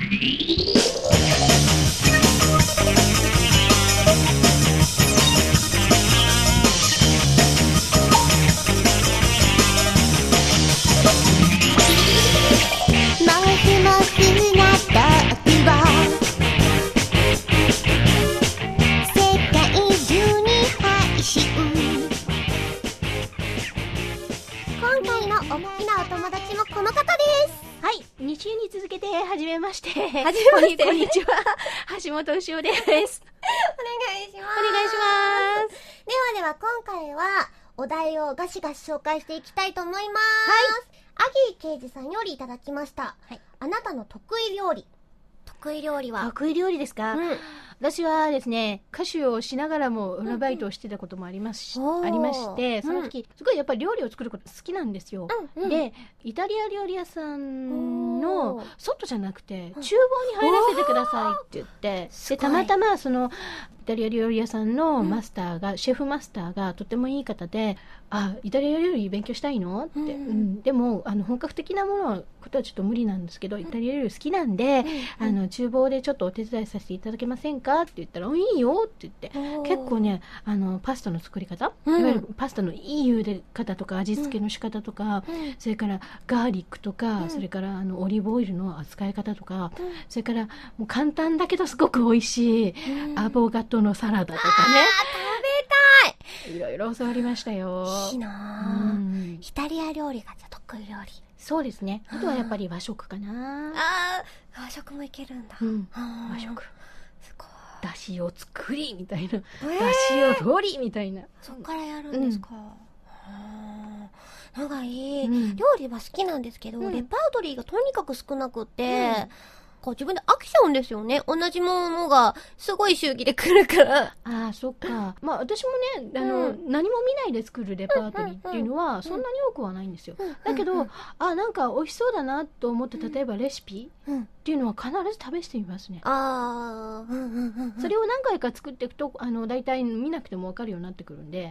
はじめまして。 はじめまして。 こんにちは。橋本牛尾です。 お願いします。 お願いします。 では今回はお題をガシガシ紹介していきたいと思います。はい。アギー刑事さんよりいただきました。はい。あなたの得意料理。得意料理は？ 得意料理ですか？私はですね、歌手をしながらも裏バイトをしてたこともありまして、その時、すごいやっぱり料理を作ること好きなんですよ。で、イタリア料理屋さんの外じゃなくて、厨房に入らせてくださいって言って、で、たまたまその、イタリア料理屋さんのマスターが、シェフマスターがとてもいい方で、イタリア料理勉強したいのって、でも本格的なものはことはちょっと無理なんですけど、イタリア料理好きなんで、厨房でちょっとお手伝いさせていただけませんかって言ったら、いいよって言って、結構ね、パスタの作り方、いわゆるパスタのいい茹で方とか味付けの仕方とか、それからガーリックとか、それからオリーブオイルの扱い方とか、それからもう簡単だけどすごく美味しいアボカドのサラダとかね。 食べたい。 いろいろ教わりましたよ。 いいなぁ。イタリア料理が得意料理。 そうですね。あとはやっぱり和食かな。 和食もいけるんだ。 和食。 すごい。 だしを作りみたいな。だしを取りみたいな。 そっからやるんですか。長い。料理は好きなんですけど、レパートリーがとにかく少なくて、自分で飽きちゃうんですよね。同じものがすごい周期で来るから。 そっか。まあ私もね、何も見ないで作るレパートリーっていうのはそんなに多くはないんですよ。だけど、なんか美味しそうだなと思って例えばレシピっていうのは必ず試してみますね。それを何回か作っていくと、大体見なくても分かるようになってくるんで。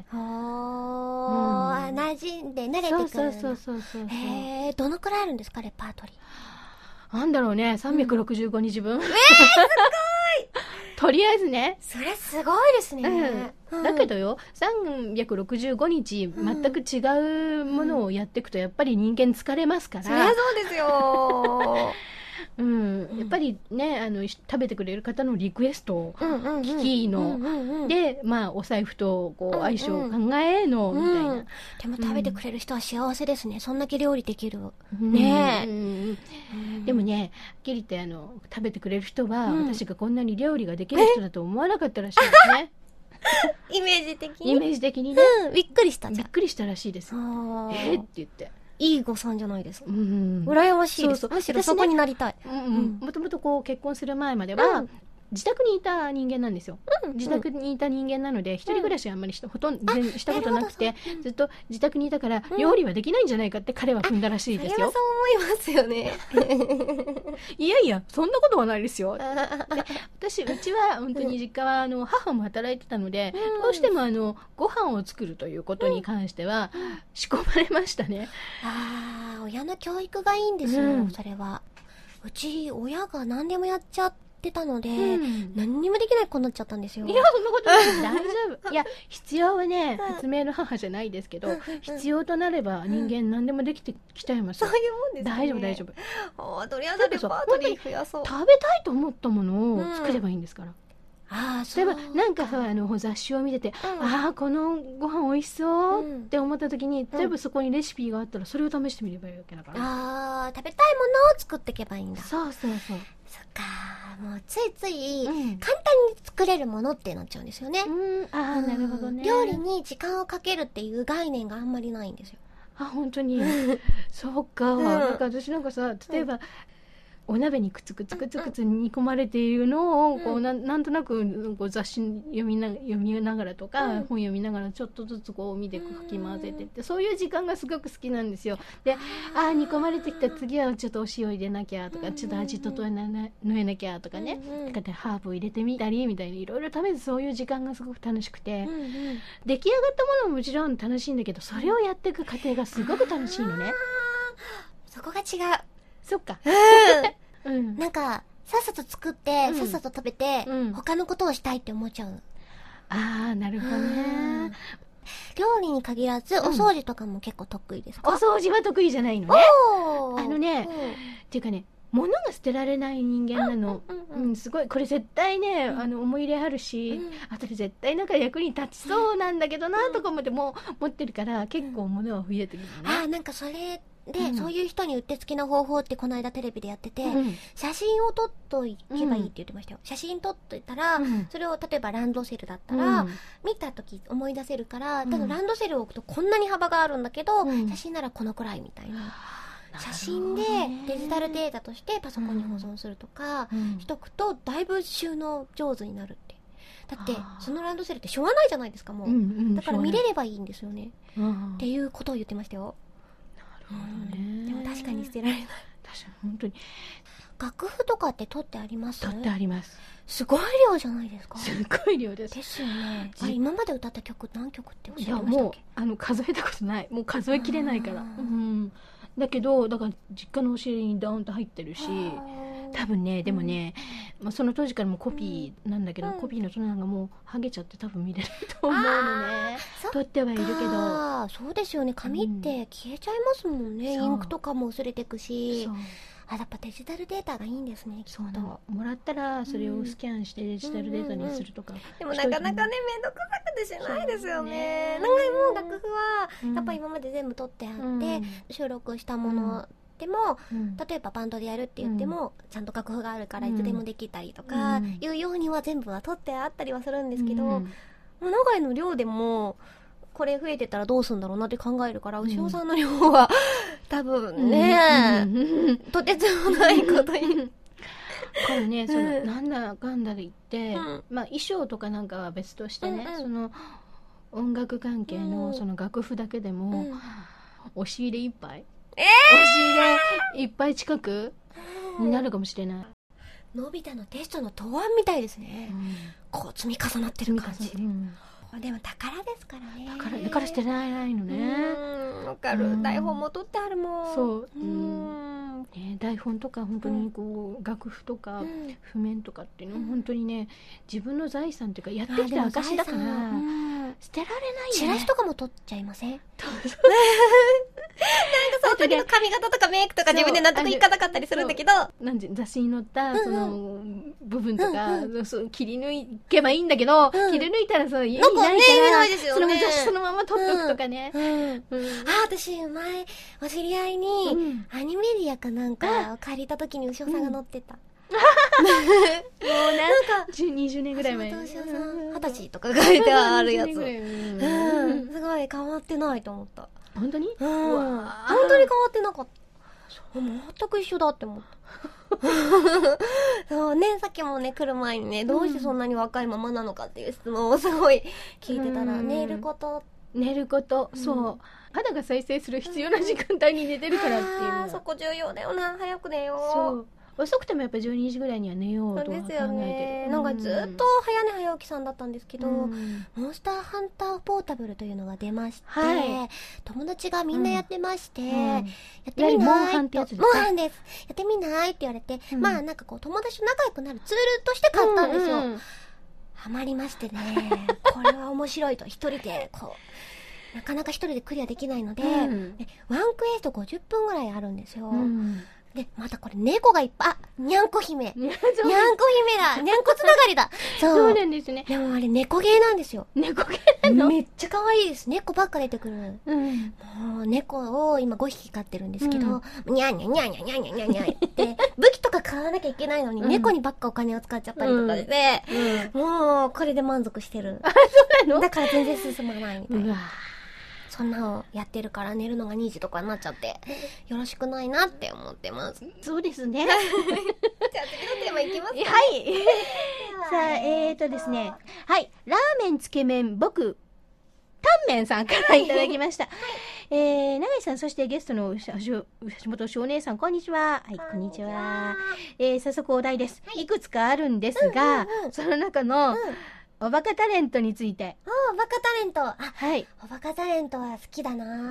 馴染んで慣れてくる。 そう。 どのくらいあるんですか、レパートリー。 なんだろうね、365日分。 すごいとりあえずね。 それすごいですね。 だけどよ、365日全く違うものをやっていくとやっぱり人間疲れますから。 そりゃそうですよ。 やっぱりね、食べてくれる方のリクエストを聞きの、で、お財布と相性を考えの、みたいな。 でも食べてくれる人は幸せですね。そんだけ料理できる。ねえ。でもね、はっきり言って食べてくれる人は、私がこんなに料理ができる人だと思わなかったらしいですね。 イメージ的に。 イメージ的にね。 びっくりしたびっくりしたらしいです。って言って。 いい誤算じゃないですか。羨ましいです。むしろそこになりたい。 もともと結婚する前までは、自宅にいた人間なんですよ。自宅にいた人間なので、一人暮らしはあんまりほとんどしたことなくて、ずっと自宅にいたから、料理はできないんじゃないかって彼は踏んだらしいですよ。 それはそう思いますよね。 いやいや、そんなことはないですよ。うちは本当に実家は母も働いてたので、どうしてもご飯を作るということに関しては仕込まれましたね。 親の教育がいいんですよ、それは。うち親が何でもやっちゃってたので、何にもできない子になっちゃったんですよ。 いや、そんなことない。大丈夫。いや、必要はね、発明の母じゃないですけど、必要となれば人間何でもできてきちゃいますよ。 そういうもんですね。 大丈夫。 とりあえずレパートリー増やそう。 食べたいと思ったものを作ればいいんですから。例えばなんかさ、雑誌を見てて、このご飯美味しそうって思った時に、例えばそこにレシピがあったらそれを試してみればいいわけだから。 食べたいものを作っていけばいいんだ。 そう。 そっか、もうついつい簡単に作れるものってなっちゃうんですよね。 なるほどね。 料理に時間をかけるっていう概念があんまりないんですよ。 本当に。そうか。なんか私なんかさ、例えばお鍋にくつくつ煮込まれているのをなんとなく雑誌読みながらとか、本読みながらちょっとずつ見てかき混ぜてって、そういう時間がすごく好きなんですよ。で、煮込まれてきた次はちょっとお塩入れなきゃとか、ちょっと味整えなきゃとかね、ハーブを入れてみたりみたいにいろいろ試す、そういう時間がすごく楽しくて、出来上がったものももちろん楽しいんだけど、それをやっていく過程がすごく楽しいのね。 そこが違う。 そっか。 なんかさず作って、さっさと食べて、他のことをしたいって思っちゃう。 ああ、なるほどね。 料理に限らず、お掃除とかも結構得意ですか？ お掃除は得意じゃないのね。っていうかね、物が捨てられない人間なの。すごい、これ絶対ね、思い入れあるし、あとで絶対なんか役に立ちそうなんだけどな、とか思っても持ってるから、結構物は増えてくるね。 なんかそれで、そういう人にうってつけな方法ってこの間テレビでやってて、写真を撮っといけばいいって言ってましたよ。写真撮っといたら、それを例えばランドセルだったら、見た時思い出せるから、多分ランドセルを置くとこんなに幅があるんだけど、写真ならこのくらいみたいな。写真でデジタルデータとしてパソコンに保存するとかしとくと、だいぶ収納上手になるって。だってそのランドセルってしょうがないじゃないですか、もう。だから見れればいいんですよね、っていうことを言ってましたよ。なるほどね。でも確かに捨てられない。 確かに本当に。 楽譜とかって取ってあります？ 取ってあります。 すごい量じゃないですか。 すごい量です。 ですよね。今まで歌った曲何曲っておっしゃってましたっけ？ いや、もう数えたことない。もう数えきれないから。だけど、だから実家のお尻にドーンと入ってるし、多分ね、でもね、その当時からもコピーなんだけど、コピーのそのなんかもう剥げちゃって多分見れないと思うのね。取ってはいるけど。 そうですよね。紙って消えちゃいますもんね。インクとかも薄れてくし。やっぱデジタルデータがいいんですね、きっと。 もらったらそれをスキャンしてデジタルデータにするとか。 でもなかなかね、めんどくさくてしないですよね。なんかもう楽譜はやっぱ今まで全部取ってあって、収録したものでも、例えばバンドでやるって言っても、ちゃんと楽譜があるからいつでもできたりとかいうようには全部は取ってあったりはするんですけど、もう長井の量でもこれ増えてたらどうするんだろうなって考えるから、牛尾さんの量は多分ね、とてつもないことに。 これね、そのなんだかんだで言って、衣装とかなんかは別としてね、その音楽関係のその楽譜だけでも、押し入れいっぱい、押し入れいっぱい近くになるかもしれない。 のび太のテストの答案みたいですね。こう積み重なってる感じ。でも宝ですからね。 だから捨てられないのね。 わかる。台本も取ってあるもん。 そう。台本とか本当にこう楽譜とか譜面とかっていうのは本当にね、自分の財産っていうかやってきた証だから捨てられないよね。 チラシとかも取っちゃいません？なんかその時の髪型とかメイクとか自分で納得いかなかったりするんだけど、 雑誌に載ったその部分とか切り抜けばいいんだけど、切り抜いたら家にないからその雑誌そのまま取っておくとかね。 私前お知り合いにアニメリアかなんかを借りた時に牛尾さんが載ってた。もうなんか20年ぐらい前、 牛尾さん20歳とか書いてあるやつ。すごい変わってないと思った。 本当に？ 本当に変わってなかった。全く一緒だって思った。そうね、さっきもね来る前にね、どうしてそんなに若いままなのかっていう質問をすごい聞いてたら、寝ること、 そう、肌が再生する必要な時間帯に寝てるからっていうのが、 そこ重要だよな。早く寝よう。 そう、遅くてもやっぱり12時ぐらいには寝ようとは考えてる。そうですよね。 なんかずっと早寝早起きさんだったんですけど、モンスターハンターポータブルというのが出まして、友達がみんなやってまして、やってみないって。モンハンです。やってみないって言われて、まあなんかこう友達と仲良くなるツールとして買ったんですよ。ハマりましてね、これは面白いと。一人でこうなかなか一人でクリアできないので、ワンクエスト50分ぐらいあるんですよ。で、またこれ猫がいっぱい、にゃんこ姫。にゃんこ姫だ。にゃんこつながりだ。 そうなんですね。 でもあれ猫ゲーなんですよ。 猫ゲーなの？ めっちゃ可愛いです。猫ばっか出てくる。もう猫を今5匹飼ってるんですけど、にゃんにゃんにゃんにゃんにゃんにゃんにゃんにゃんって武器とか買わなきゃいけないのに、猫にばっかお金を使っちゃったりとかで、もうこれで満足してる。 そうなの？ だから全然進まないみたいな。そんなのやってるから寝るのが2時とかになっちゃってよろしくないなって思ってます。 そうですね。 じゃあ次のテーマいきますか。 はい。さあですね、はい、ラーメンつけ麺僕タンメンさんからいただきました。永井さん、そしてゲストの橋本翔姉さん、こんにちは。はい、こんにちは。早速お題です。いくつかあるんですが、その中のおバカタレントについて。 おバカタレント。 はい。 おバカタレントは好きだな。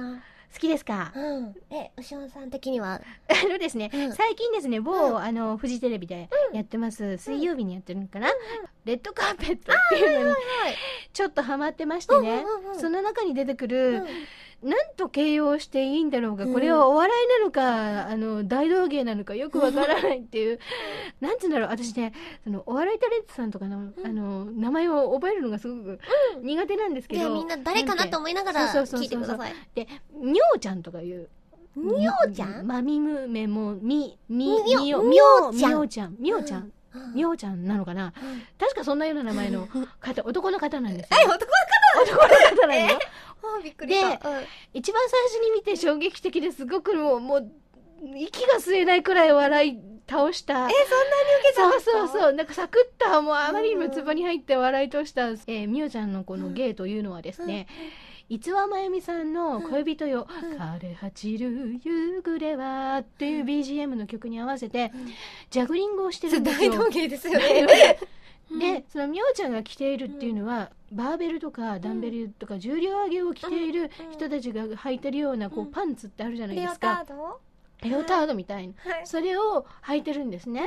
好きですか？ 牛尾さん的にはですね、最近ですね、某、フジテレビでやってます、水曜日にやってるのかな、レッドカーペットっていうのに、ちょっとハマってましてね、その中に出てくる、なんと形容していいんだろうか、これはお笑いなのか、大道芸なのかよくわからないっていう、なんつうんだろう、私ね、お笑いタレントさんとかの、名前を覚えるのがすごく苦手なんですけど、 みんな誰かなと思いながら聞いてください。 で、みょうちゃんとかいう、 みょうちゃん？ まみむめも、みょうちゃんなのかな、確かそんなような名前の方、男の方なんですよ。 男の方なんだよ。 びっくりした。 で、一番最初に見て衝撃的ですごくもう、息が吸えないくらい笑い倒した。 そんなに受けたんですか？ そう、なんかサクッと、もうあまりにもツボに入って笑い倒した、みおちゃんのこの芸というのはですね、逸話まゆみさんの恋人よ、枯れ果る夕暮れはっていう BGM の曲に合わせて、ジャグリングをしてるんですよ。 大道芸ですよね。 で、そのみおちゃんが着ているっていうのは、バーベルとかダンベルとか重量挙げを着ている人たちが履いてるようなこうパンツってあるじゃないですか。レオタードみたいな、それを履いてるんですね。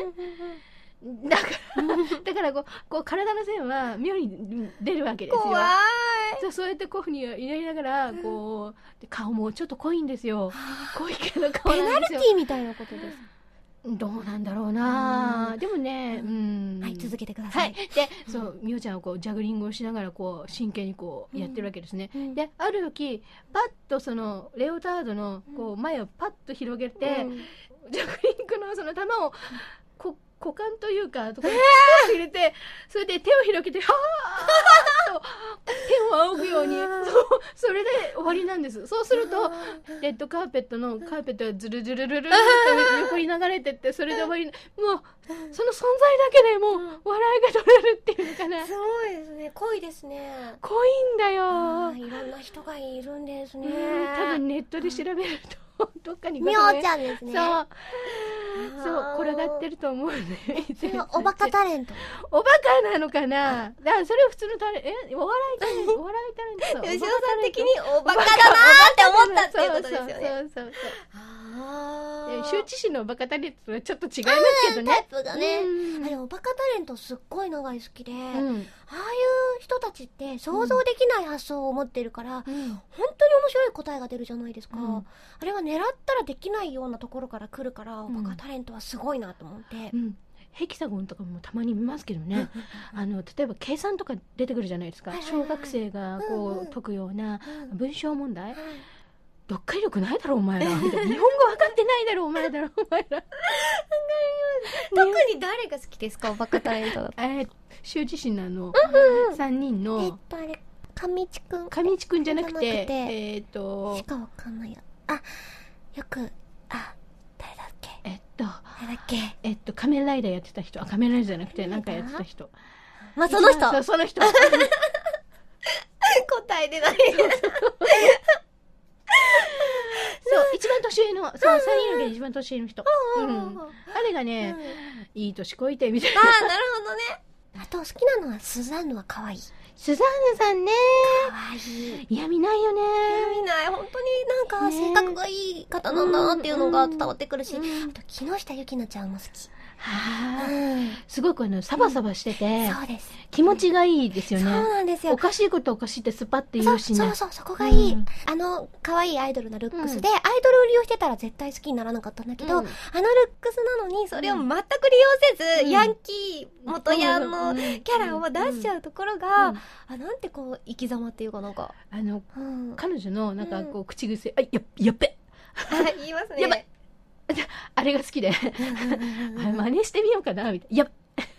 だからこう体の線は妙に出るわけですよ。 怖い。 そうやってこういうふうに入れながらこう顔もちょっと濃いんですよ。濃いけど顔なんですよ。 ペナルティーみたいなことです。 どうなんだろうな。でもね、 はい、続けてください。 で、そうみおちゃんはこうジャグリングをしながらこう真剣にこうやってるわけですね。で、ある時パッとそのレオタードのこう前をパッと広げて、ジャグリングのその球を股間というかところに手を入れて、それで手を広げてはーっと手を仰ぐように、それで終わりなんです。そうするとレッドカーペットのカーペットがズルズルルルルって横に流れてって、それで終わり。もうその存在だけでもう笑いが取れるっていうのかな。 すごいですね。濃いですね。 濃いんだよ。 いろんな人がいるんですね。 多分ネットで調べるとどっかにみょうちゃんですね。 そう転がってると思うね。 おバカタレント。 おバカなのかな。だからそれは普通のお笑いタレント。 吉尾さん的におバカだなーって思ったっていうことですよね。 そう。羞恥心のおバカタレントとはちょっと違いますけどね。 タイプがね。おバカタレントすっごい長い好きで、ああいう人たちって想像できない発想を持ってるから、本当に面白い答えが出るじゃないですか。あれは狙ったらできないようなところから来るから、おバカタレントはすごいなと思って。 ヘキサゴンとかもたまに見ますけどね。例えば計算とか出てくるじゃないですか。小学生がこう解くような文章問題。読解力ないだろお前らみたいな。日本語分かってないだろお前ら。 特に誰が好きですか、おバカタレントだと。 羞恥心の3人のあれ上地くん。 上地くんじゃなくてしかわかんないや。よく誰だっけ。誰だっけ。 仮面ライダーやってた人。仮面ライダーじゃなくてなんかやってた人。 その人。 その人。 答え出ない。 そう一番年上の3人の中で一番年上の人。あれがねいい年こいてみたいな。 なるほどね。あと好きなのはスザンヌは可愛い。 スザンヌさんね。 可愛い。 いや見ないよね。 見ない。本当になんか性格がいい方なんだなっていうのが伝わってくるし、あと木下ゆきなちゃんも好き。 すごくサバサバしてて、 そうです。 気持ちがいいですよね。 そうなんですよ。 おかしいことおかしいってスパって言うしね。 そこがいい。可愛いアイドルなルックスで、アイドル売りをしてたら絶対好きにならなかったんだけど、あのルックスなのにそれを全く利用せず、ヤンキー、元ヤンのキャラを出しちゃうところが、なんてこう、生き様っていうかなんか。 彼女のなんかこう、口癖、やっべ。 言いますね。 やばい。あれが好きで真似してみようかなみたいな。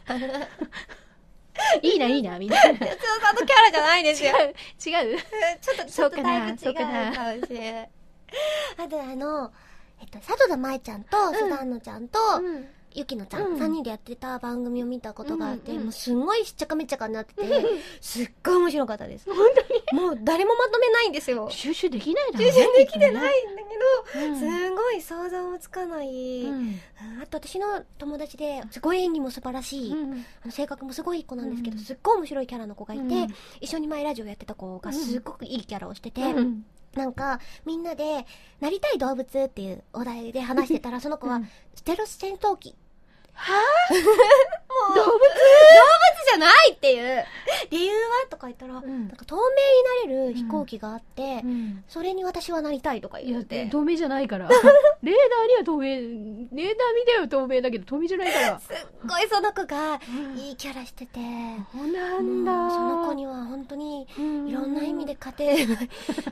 いいなみたいな。 哲夫さんのキャラじゃないですよ。 違うちょっとだいぶ違うかもしれない。あと佐藤舞ちゃんとスザンヌちゃんとゆきのちゃん3人でやってた番組を見たことがあって、もうすごいしっちゃかめっちゃかになってて、すっごい面白かったです。 本当にもう誰もまとめないんですよ。 収集できないだろうね。 収集できてないんだけど、すごい想像もつかない。あと私の友達ですごい演技も素晴らしい、性格もすごいいい子なんですけど、すっごい面白いキャラの子がいて、一緒に前ラジオやってた子がすっごくいいキャラをしてて、 なんかみんなでなりたい動物っていうお題で話してたらその子はステルス戦闘機はぁもう動物じゃないっていう理由はとか言ったら、なんか透明になれる飛行機があって、それに私はなりたいとか言って。 いや透明じゃないからレーダーには透明、レーダー見ては透明だけど透明じゃないから。 すっごいその子がいいキャラしてて、 そうなんだ。 その子には本当にいろんな意味で勝てない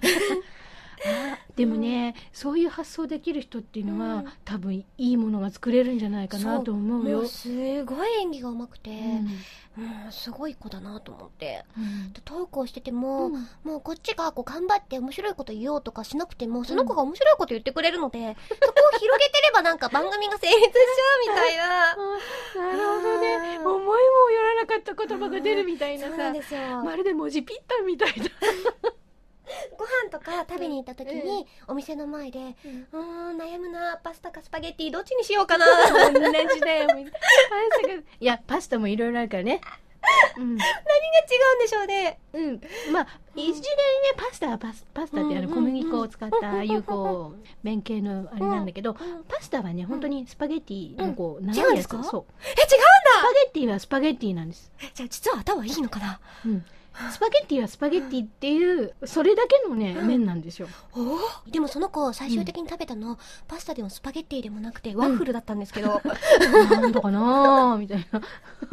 でもね、そういう発想できる人っていうのは、多分いいものが作れるんじゃないかなと思うよ。 もうすごい演技が上手くて、すごい子だなと思って、トークをしてても、もうこっちがこう頑張って面白いこと言おうとかしなくても、その子が面白いこと言ってくれるので、そこを広げてればなんか番組が成立しちゃうみたいな。 なるほどね。思いもよらなかった言葉が出るみたいなさ、 そうなんですよ。 まるで文字ピッタンみたいな。 ご飯とか食べに行った時に、お店の前で、悩むな、パスタかスパゲッティどっちにしようかな。 同じだよ。いや、パスタもいろいろあるからね。 何が違うんでしょうね。 まあ、いずれにね、パスタはパスタって小麦粉を使ったああいうこう麺系のあれなんだけど、パスタはね本当にスパゲッティのこう違うんですか？ そう。 違うんだ。 スパゲッティはスパゲッティなんです。 じゃあ実は頭いいのかな。 スパゲッティはスパゲッティっていうそれだけのね麺なんですよ。 でもその子最終的に食べたのパスタでもスパゲッティでもなくてワッフルだったんですけど、 なんとかなーみたいな。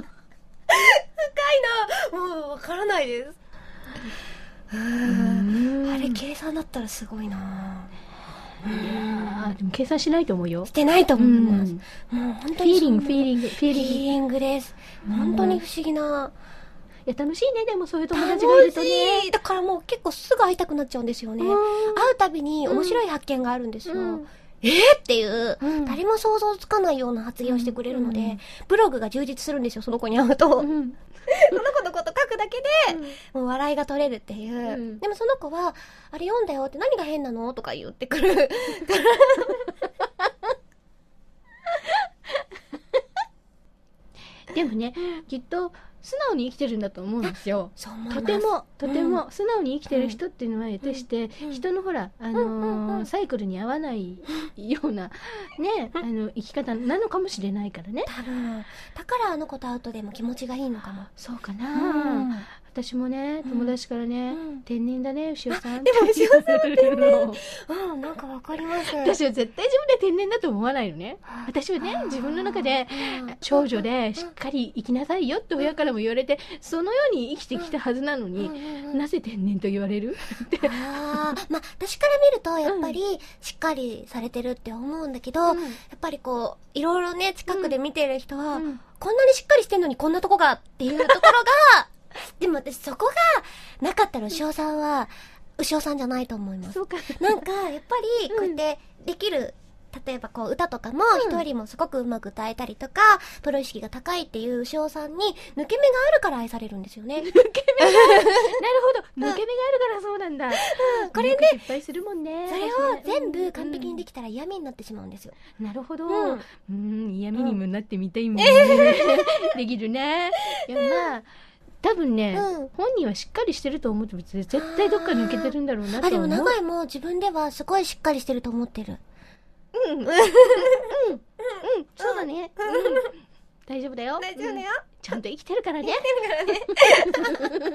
深いな。もうわからないです。あれ計算だったらすごいな。 でも計算しないと思うよ。 してないと思います。もう本当にフィーリングです。本当に不思議な。 いや楽しいね。でもそういう友達がいるとね。 だからもう結構すぐ会いたくなっちゃうんですよね。会うたびに面白い発見があるんですよ。っていう、誰も想像つかないような発言をしてくれるので、ブログが充実するんですよ、その子に会うと。その子のこと書くだけで、もう笑いが取れるっていう。でもその子は、あれ読んだよって何が変なのとか言ってくる。 でもね、きっと素直に生きてるんだと思うんですよ。とても素直に生きてる人っていうのは得てして、人のほらサイクルに合わないようなね生き方なのかもしれないからね。 多分だからあの子と会うとでも気持ちがいいのかも。 そうかな。私もね友達からね、天然だね牛尾さん。 でも牛尾さんは天然。なんかわかります。 私は絶対自分で天然だと思わないのね。私はね自分の中で長女でしっかり生きなさいよって親からも言われて、そのように生きてきたはずなのに、なぜ天然と言われるって。 まあ私から見るとやっぱりしっかりされてるって思うんだけど、やっぱりこういろいろね近くで見てる人は、こんなにしっかりしてんのにこんなとこがっていうところがでも私そこがなかったら牛尾さんは牛尾さんじゃないと思います。 そうか。 なんかやっぱりこうやってできる、例えばこう歌とかも人よりもすごくうまく歌えたりとか、プロ意識が高いっていう牛尾さんに抜け目があるから愛されるんですよね。 抜け目がある。なるほど。抜け目があるからそうなんだ。 これで失敗するもんね。 それを全部完璧にできたら嫌味になってしまうんですよ。 なるほど。嫌味にもなってみたいもんね。できるね。いやまあ多分ね、本人はしっかりしてると思っても絶対どっか抜けてるんだろうなと思う。 でも長井も自分ではすごいしっかりしてると思ってる。 そうだね。大丈夫だよ。 大丈夫だよ。 ちゃんと生きてるからね。 じゃあもう一個。はい。じゃい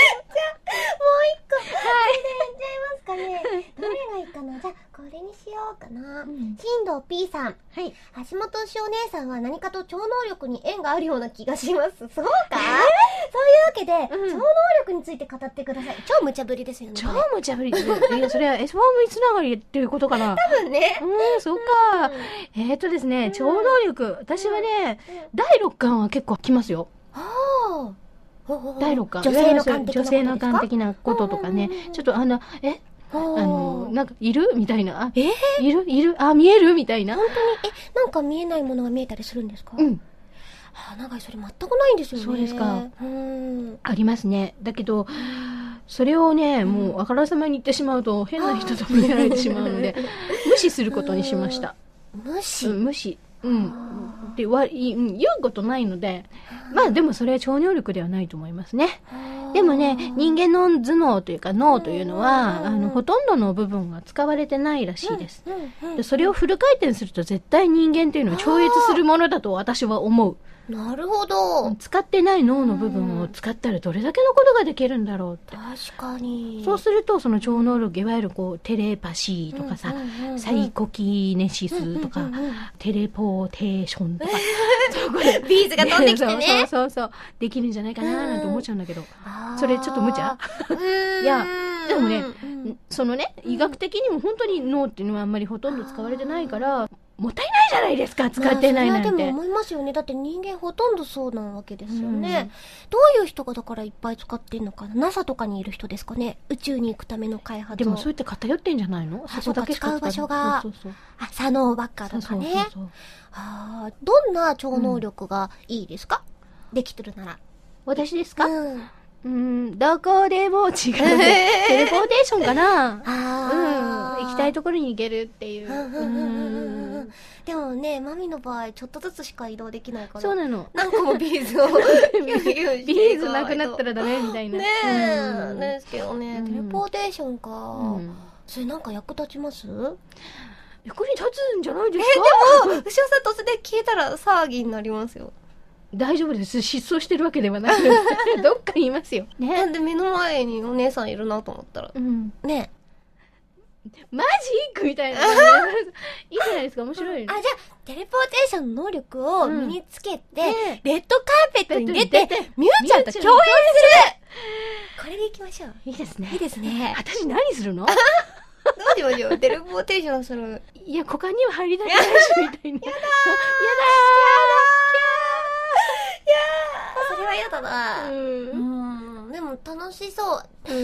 ますかね。どれがいいかな。じゃあこれにしようかな。新藤 P さん。はい。橋本牛お姉さんは何かと超能力に縁があるような気がします。そうか？そういうわけで、超能力について語ってください。超無茶ぶりですよね。 超無茶ぶり。いやそれは S4V つながりっていうことかな。 多分ね。 そうか。ですね、超能力。私はね、第6巻は結構来ますよ。第6巻。女性の感的なこととかね。ちょっとなんかいるみたいな。いる見えるみたいな。 本当になんか見えないものが見えたりするんですか？なんかそれ全くないんですよね。 そうですか。ありますね。だけどそれをねもうあからさまに言ってしまうと変な人と見られてしまうので無視することにしました。無視。で言うことないので、まあでもそれは超能力ではないと思いますね。 でもね、人間の頭脳というか脳というのは、ほとんどの部分が使われてないらしいです。でそれをフル回転すると絶対人間というのは超越するものだと私は思う。 なるほど。 使ってない脳の部分を使ったらどれだけのことができるんだろうって。 確かに。 そうするとその超能力、いわゆるこうテレパシーとかさ、サイコキネシスとか、テレポーテーションとか、 ビーズが飛んできてね。 そうできるんじゃないかななんて思っちゃうんだけど、それちょっと無茶。いやでもね、そのね、医学的にも本当に脳っていうのはあんまりほとんど使われてないからもったいないじゃないですか、使ってないなんて。 それはでも思いますよね。だって人間ほとんどそうなわけですよね。どういう人がだからいっぱい使ってんのかな。 NASA とかにいる人ですかね、宇宙に行くための開発を。 でもそうやって偏ってんじゃないの。 そこだけ使う場所が左脳ばっかとかね。どんな超能力がいいですか、できてるなら。 私ですか。どこでも違う。テレポーテーションかな。行きたいところに行けるっていう。 でもね、マミの場合ちょっとずつしか移動できないから。 そうなの。 何個もビーズをビーズなくなったらダメみたいな。 ねえ、ですけどね。テレポーテーションか。それなんか役立ちます？ 役に立つんじゃないですか？でも牛尾さん突然消えたら騒ぎになりますよ。 大丈夫です。失踪してるわけではなくどっかにいますよ、ね、 なんで目の前にお姉さんいるなと思ったら、ねマジックみたいな。いいじゃないですか、面白い。 じゃあテレポーテーションの能力を身につけて、レッドカーペットに出てミュウちゃんと共演する。これでいきましょう。 いいですね。 いいですね。 私何するの？ どうしましょう。テレポーテーションする。 いや、股間には入りたくないしみたいな。やだそれは嫌だな。でも楽しそう。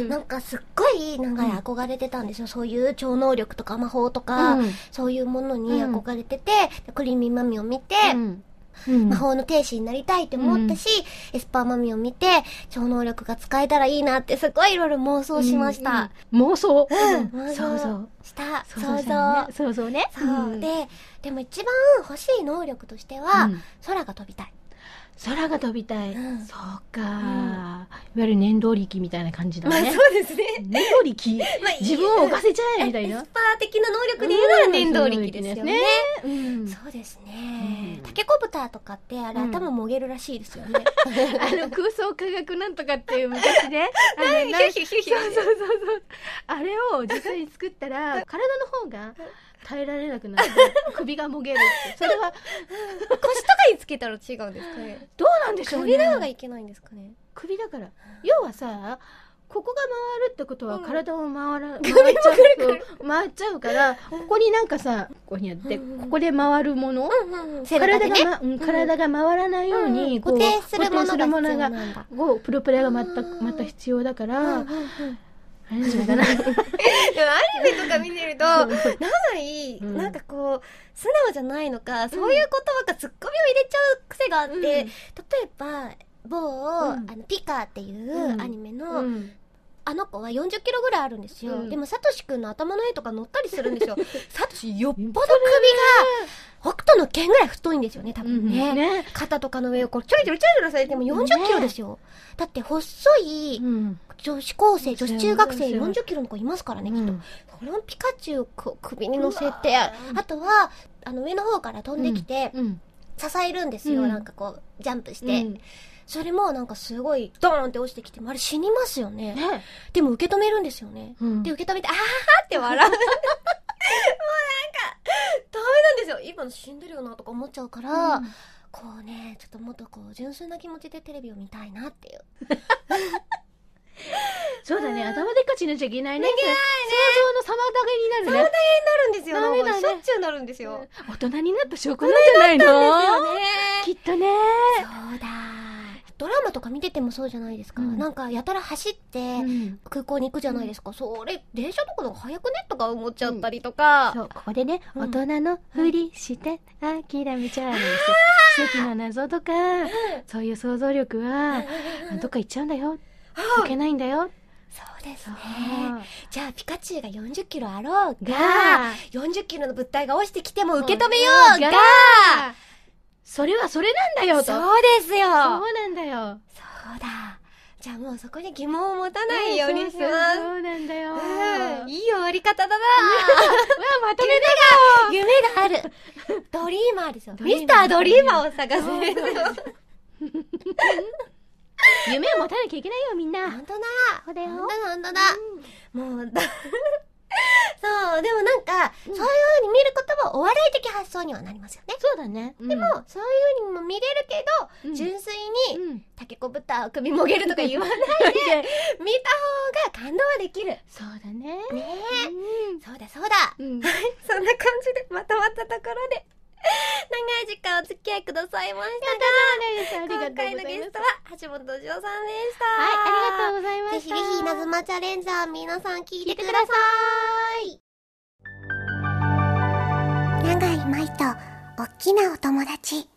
なんかすっごい長い憧れてたんですよ。そういう超能力とか魔法とか、そういうものに憧れてて、クリーミーマミを見て、魔法の天使になりたいって思ったし、エスパーマミを見て超能力が使えたらいいなってすごいいろいろ妄想しました。 妄想？ 想像した。 想像ね。 そうでも一番欲しい能力としては、空が飛びたい。 空が飛びたい。そうか。いわゆる念動力みたいな感じだね。 そうですね。 念動力。自分を浮かせちゃえみたいな。 エスパー的な能力で言うなら念動力ですよね。そうですね。タケコプターとかってあれ頭もげるらしいですよね。 空想科学なんとかっていう昔ね。そう。あれを実際に作ったら体の方が耐えられなくなって首がもげるって。それは腰とかにつけたら違うんですかね。 どうなんでしょうね。 首の方がいけないんですかね。 首だから。要はさ、ここが回るってことは体を回っちゃうから、ここになんかさ、ここにあってここで回るもの、体が回らないように固定するものがプロペラがまた必要だから。あれじゃないかな。でもアニメとか見てるとなんかこう素直じゃないのか、そういう言葉かツッコミを入れちゃう癖があって、例えば某ピカっていうアニメのあの子は40キロぐらいあるんですよ。でもサトシくんの頭の絵とか乗ったりするんですよ。サトシよっぽど首が北斗の剣ぐらい太いんですよね、多分ね。肩とかの上をこうちょいちょいされても40キロですよ。だって細い女子高生、女子中学生40キロの子いますからね、きっと。このピカチュウを首に乗せて、あとは上の方から飛んできて支えるんですよ。なんかこうジャンプして。それもなんかすごいドーンって落ちてきて、あれ死にますよね。でも受け止めるんですよね。で、受け止めて、あーって笑う。もうなんか、ダメなんですよ。今の死んでるよなとか思っちゃうから、こうね、ちょっともっとこう、純粋な気持ちでテレビを見たいなっていう。 そうだね、頭でっかちになっちゃいけないね。 いけないね。 想像の妨げになるね。 妨げになるんですよ。 ダメだね。 しょっちゅうなるんですよ。 大人になった証拠なんじゃないの？きっとね。 そうだ。ドラマとか見ててもそうじゃないですか。なんかやたら走って空港に行くじゃないですか。それ電車とかの方が早くねとか思っちゃったりとか。 そう、ここでね、大人のふりして諦めちゃうんですよ。奇跡の謎とか、そういう想像力はどっか行っちゃうんだよ。いけないんだよ。 そうですね。じゃあピカチュウが40キロあろうが、40キロの物体が落ちてきても受け止めようが、 それはそれなんだよと。 そうですよ。 そうなんだよ。 そうだ。 じゃあもうそこに疑問を持たないようにします。 そうなんだよ。 いい終わり方だな。 まとめだ夢がある。ドリーマーですよ。ミスタードリーマーを探すんですよ。 夢を持たなきゃいけないよ、みんな。 本当だ。 そうだよ。 本当だ。もうそう、でもなんか、そういう風に見ることもお笑い的発想にはなりますよね。 そうだね。 でも、そういう風にも見れるけど、純粋に、タケコブタ首もげるとか言わないで、見た方が感動はできる。 そうだね。 ねえ。そうだそうだ。そんな感じでまとまったところで、長い時間お付き合いくださいましたが、今回のゲストは橋本お嬢さんでした。 はい、ありがとうございました。 ぜひぜひ稲妻チャレンジャー皆さん聞いてください。永井舞とおっきなお友達。